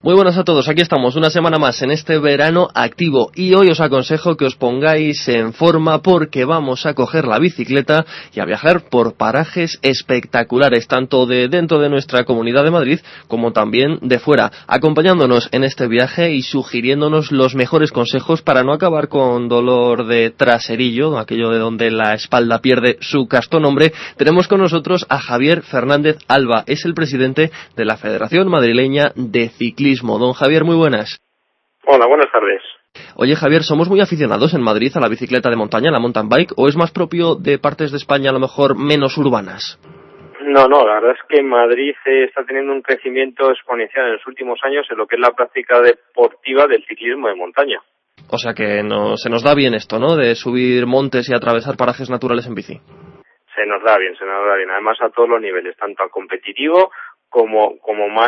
Muy buenas a todos, aquí estamos una semana más en este verano activo y hoy os aconsejo que os pongáis en forma porque vamos a coger la bicicleta y a viajar por parajes espectaculares, tanto de dentro de nuestra Comunidad de Madrid como también de fuera, acompañándonos en este viaje y sugiriéndonos los mejores consejos para no acabar con dolor de traserillo, aquello de donde la espalda pierde su casto nombre. Tenemos con nosotros a Javier Fernández Alba, es el presidente de la Federación Madrileña de Ciclismo. Don Javier, muy buenas. Hola, buenas tardes. Oye, Javier, ¿somos muy aficionados en Madrid a la bicicleta de montaña, a la mountain bike, o es más propio de partes de España a lo mejor menos urbanas? No, la verdad es que Madrid está teniendo un crecimiento exponencial en los últimos años en lo que es la práctica deportiva del ciclismo de montaña. O sea que se nos da bien esto, ¿no?, de subir montes y atravesar parajes naturales en bici. Se nos da bien. Además a todos los niveles, tanto al competitivo como más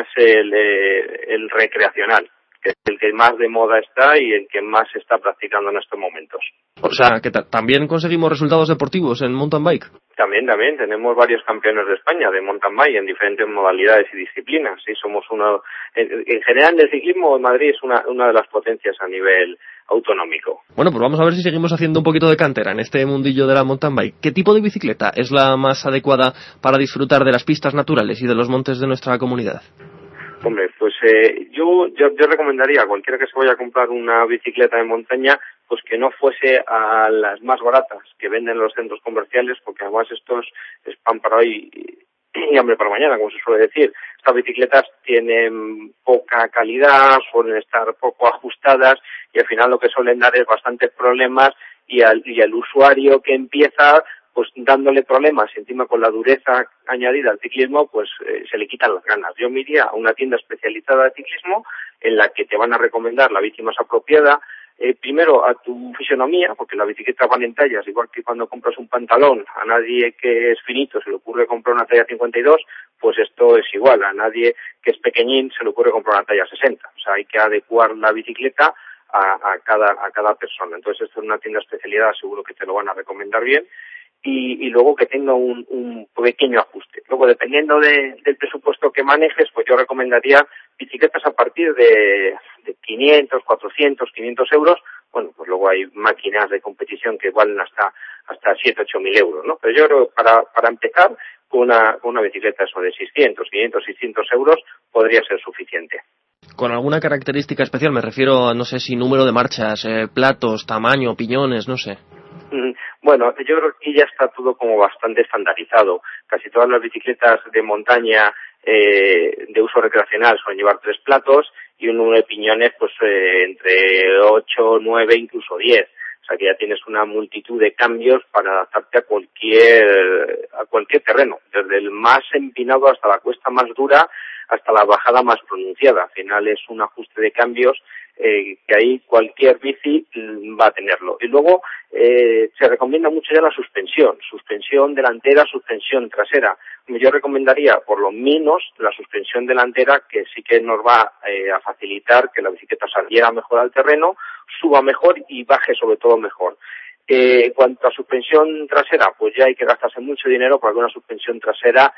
el recreacional, que es el que más de moda está y el que más se está practicando en estos momentos. O sea, que también conseguimos resultados deportivos en mountain bike. También tenemos varios campeones de España de mountain bike en diferentes modalidades y disciplinas. Sí, somos en general en el ciclismo Madrid es una de las potencias a nivel autonómico. Bueno, pues vamos a ver si seguimos haciendo un poquito de cantera en este mundillo de la mountain bike. ¿Qué tipo de bicicleta es la más adecuada para disfrutar de las pistas naturales y de los montes de nuestra comunidad? Hombre, pues yo recomendaría a cualquiera que se vaya a comprar una bicicleta de montaña, pues que no fuese a las más baratas que venden en los centros comerciales, porque además estos es pan para hoy y hambre para mañana, como se suele decir. Estas bicicletas tienen poca calidad, suelen estar poco ajustadas y al final lo que suelen dar es bastantes problemas y al usuario que empieza pues dándole problemas y encima con la dureza añadida al ciclismo, pues se le quitan las ganas. Yo me iría a una tienda especializada de ciclismo en la que te van a recomendar la bici más apropiada, primero a tu fisonomía, porque las bicicletas van en tallas, igual que cuando compras un pantalón, a nadie que es finito se le ocurre comprar una talla 52, pues esto es igual, a nadie que es pequeñín se le ocurre comprar una talla 60. O sea, hay que adecuar la bicicleta a cada persona. Entonces, esto es una tienda especializada, seguro que te lo van a recomendar bien. Y luego que tenga un pequeño ajuste. Luego, dependiendo del presupuesto que manejes, pues yo recomendaría bicicletas a partir de 500, 400, 500 euros. Bueno, pues luego hay máquinas de competición que valen hasta 7, 8 mil euros, ¿no? Pero yo creo que para empezar, con una bicicleta eso de 600, 500, 600 euros podría ser suficiente. ¿Con alguna característica especial? Me refiero a, no sé si número de marchas, platos, tamaño, piñones, no sé. Bueno, yo creo que ya está todo como bastante estandarizado. Casi todas las bicicletas de montaña de uso recreacional suelen llevar 3 platos y un número de piñones pues entre 8, 9, incluso 10. O sea que ya tienes una multitud de cambios para adaptarte a cualquier terreno, desde el más empinado hasta la cuesta más dura, hasta la bajada más pronunciada. Al final es un ajuste de cambios que ahí cualquier bici va a tenerlo. Y luego se recomienda mucho ya la suspensión delantera, suspensión trasera. Yo recomendaría por lo menos la suspensión delantera, que sí que nos va a facilitar que la bicicleta saliera mejor al terreno, suba mejor y baje sobre todo mejor. En cuanto a suspensión trasera, pues ya hay que gastarse mucho dinero para que una suspensión trasera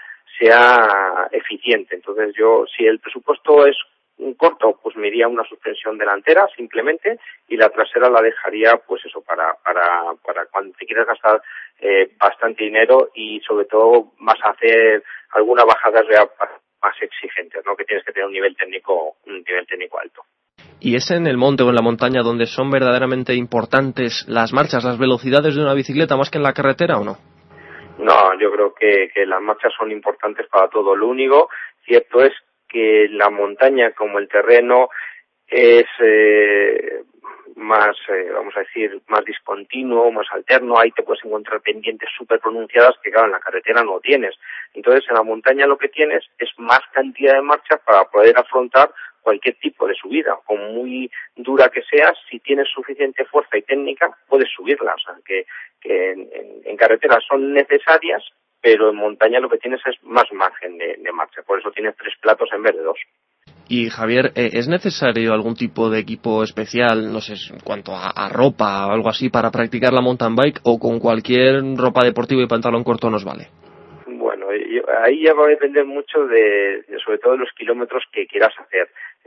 sea eficiente. Entonces si el presupuesto es corto, pues me iría una suspensión delantera simplemente y la trasera la dejaría pues eso para cuando te quieras gastar bastante dinero y sobre todo vas a hacer algunas bajadas ya más exigentes, ¿no? Que tienes que tener un nivel técnico alto. ¿Y es en el monte o en la montaña donde son verdaderamente importantes las marchas, las velocidades de una bicicleta más que en la carretera o no? No, yo creo que las marchas son importantes para todo. Lo único cierto es que la montaña, como el terreno es más, vamos a decir, más discontinuo, más alterno, ahí te puedes encontrar pendientes súper pronunciadas que, claro, en la carretera no tienes. Entonces, en la montaña lo que tienes es más cantidad de marchas para poder afrontar cualquier tipo de subida. Con muy dura que sea, si tienes suficiente fuerza y técnica, puedes subirla. O sea, que en carretera son necesarias, pero en montaña lo que tienes es más margen de marcha. Por eso tienes 3 platos en vez de 2. Y Javier, ¿es necesario algún tipo de equipo especial, no sé, en cuanto a ropa o algo así para practicar la mountain bike, o con cualquier ropa deportiva y pantalón corto nos vale? Bueno, ahí ya va a depender mucho sobre todo de los kilómetros que quieras hacer.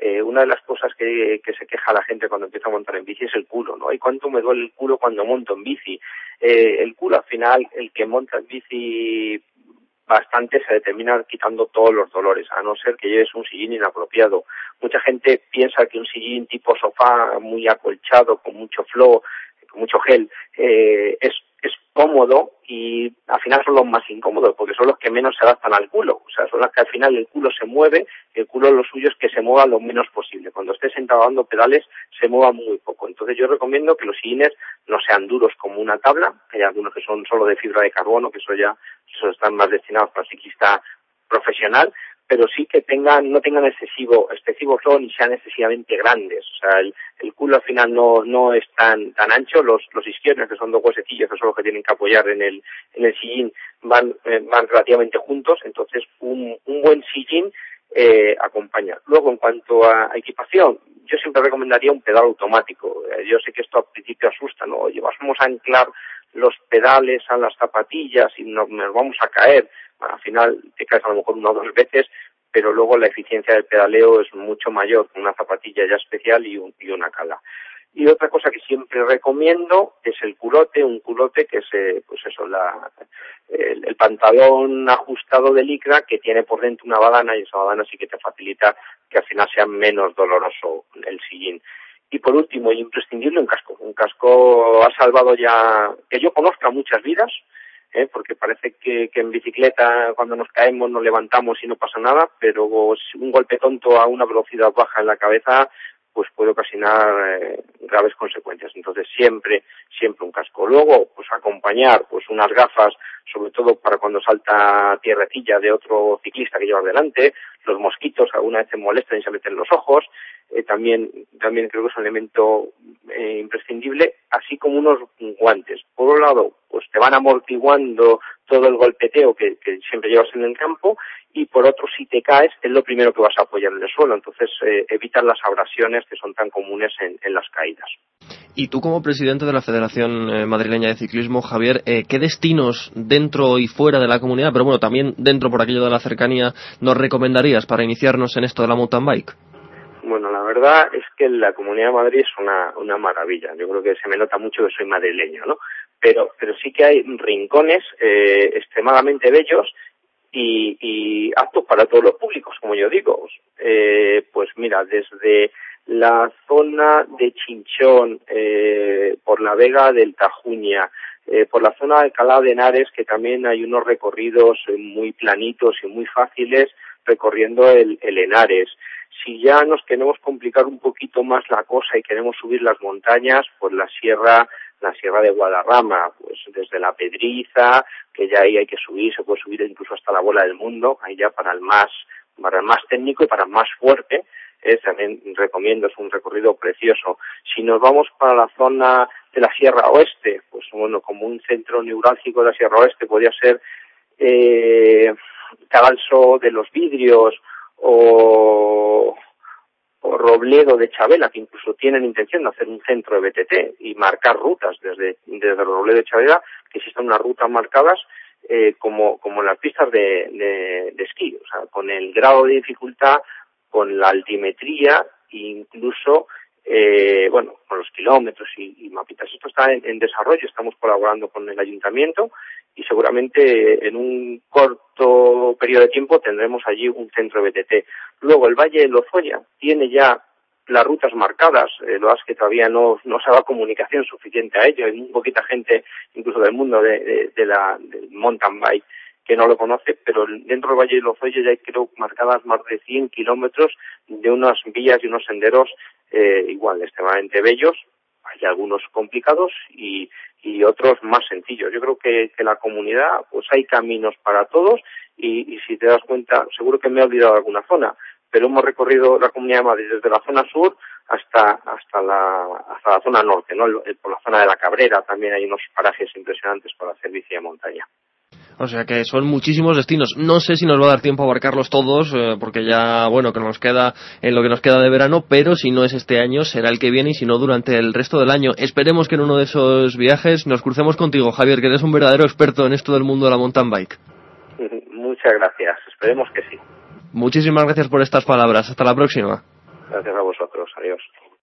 Una de las cosas que se queja la gente cuando empieza a montar en bici es el culo, ¿no? ¿Y cuánto me duele el culo cuando monto en bici? El culo, al final, el que monta en bici bastante se determina quitando todos los dolores, a no ser que lleves un sillín inapropiado. Mucha gente piensa que un sillín tipo sofá muy acolchado, con mucho flow, con mucho gel, es cómodo, y al final son los más incómodos porque son los que menos se adaptan al culo. O sea, son los que al final el culo se mueve, y el culo lo suyo es que se mueva lo menos posible. Cuando estés sentado dando pedales se mueva muy poco. Entonces yo recomiendo que los sillines no sean duros como una tabla, que hay algunos que son solo de fibra de carbono, que eso están más destinados para el ciclista profesional, pero sí que no tengan excesivo flow ni sean excesivamente grandes. O sea, el culo al final no es tan ancho. Los isquiones, que son dos huesecillos que son los que tienen que apoyar en el sillín, van relativamente juntos. Entonces un buen sillín acompaña. Luego, en cuanto a equipación, yo siempre recomendaría un pedal automático. Yo sé que esto al principio asusta, ¿no? Oye, vamos a anclar los pedales a las zapatillas y nos vamos a caer. Bueno, al final te caes a lo mejor 1 o 2 veces, pero luego la eficiencia del pedaleo es mucho mayor con una zapatilla ya especial y una cala. Y otra cosa que siempre recomiendo es el culote, un culote que es, el pantalón ajustado de licra que tiene por dentro una badana, y esa badana sí que te facilita que al final sea menos doloroso el sillín. Y por último, imprescindible, un casco. Un casco ha salvado ya, que yo conozca, muchas vidas, porque parece que en bicicleta cuando nos caemos nos levantamos y no pasa nada, pero un golpe tonto a una velocidad baja en la cabeza pues puede ocasionar graves consecuencias. Entonces siempre un casco. Luego, pues acompañar pues unas gafas, sobre todo para cuando salta tierrecilla de otro ciclista que lleva delante. Los mosquitos alguna vez te molestan y se meten en los ojos. También creo que es un elemento imprescindible, así como unos guantes. Por un lado, pues te van amortiguando todo el golpeteo que siempre llevas en el campo, y por otro, si te caes, es lo primero que vas a apoyar en el suelo. Entonces, evitar las abrasiones que son tan comunes en las caídas. Y tú, como presidente de la Federación Madrileña de Ciclismo, Javier, ¿qué destinos dentro y fuera de la comunidad, pero bueno, también dentro por aquello de la cercanía, nos recomendarías para iniciarnos en esto de la mountain bike? Bueno, la verdad es que la Comunidad de Madrid es una maravilla. Yo creo que se me nota mucho que soy madrileño, ¿no? Pero sí que hay rincones extremadamente bellos y aptos para todos los públicos, como yo digo. Pues mira, desde la zona de Chinchón, por la Vega del Tajuña, por la zona de Alcalá de Henares, que también hay unos recorridos muy planitos y muy fáciles recorriendo el Henares. Si ya nos queremos complicar un poquito más la cosa y queremos subir las montañas, pues la sierra de Guadarrama, pues desde la Pedriza, que ya ahí hay que subir, se puede subir incluso hasta la Bola del Mundo, ahí ya para el más técnico y para el más fuerte, también recomiendo, es un recorrido precioso. Si nos vamos para la zona de la Sierra Oeste, pues bueno, como un centro neurálgico de la Sierra Oeste podría ser Cadalso de los Vidrios o Robledo de Chabela, que incluso tienen intención de hacer un centro de BTT y marcar rutas desde Robledo de Chabela, que existan unas rutas marcadas como en las pistas de esquí, o sea, con el grado de dificultad, con la altimetría, incluso con los kilómetros y mapitas. Esto está en desarrollo, estamos colaborando con el ayuntamiento y seguramente en un corto periodo de tiempo tendremos allí un centro de BTT. Luego el Valle de Lozoya tiene ya las rutas marcadas, lo es que todavía no se ha dado comunicación suficiente a ello. Hay muy poquita gente, incluso del mundo del mountain bike, que no lo conoce, pero dentro del Valle de Lozoya ya hay, creo, marcadas más de 100 kilómetros de unas vías y unos senderos igual extremadamente bellos. Hay algunos complicados y otros más sencillos. Yo creo que la comunidad, pues hay caminos para todos y si te das cuenta, seguro que me he olvidado de alguna zona, pero hemos recorrido la Comunidad de Madrid desde la zona sur hasta la zona norte, ¿no? Por la zona de la Cabrera también hay unos parajes impresionantes para hacer bici de montaña. O sea que son muchísimos destinos. No sé si nos va a dar tiempo a abarcarlos todos, porque ya, bueno, que nos queda en lo que nos queda de verano, pero si no es este año, será el que viene y si no, durante el resto del año. Esperemos que en uno de esos viajes nos crucemos contigo, Javier, que eres un verdadero experto en esto del mundo de la mountain bike. Muchas gracias. Esperemos que sí. Muchísimas gracias por estas palabras. Hasta la próxima. Gracias a vosotros. Adiós.